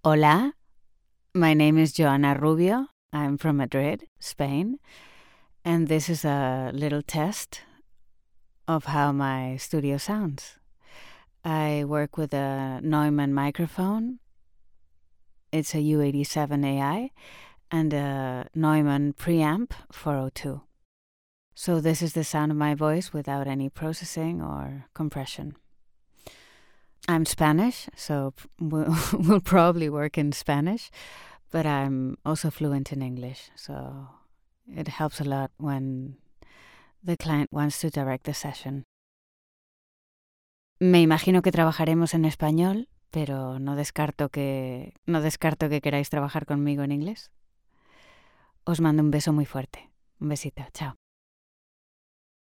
Hola, my name is Joana Rubio. I'm from Madrid, Spain, and this is a little test of how my studio sounds. I work with a Neumann microphone. It's a U87 AI and a Neumann preamp 402. So this is the sound of my voice without any processing or compression. I'm Spanish, so we'll probably work in Spanish, but I'm also fluent in English, so it helps a lot when the client wants to direct the session. Me imagino que trabajaremos en español, pero no descarto que queráis trabajar conmigo en inglés. Os mando un beso muy fuerte. Un besito, chao.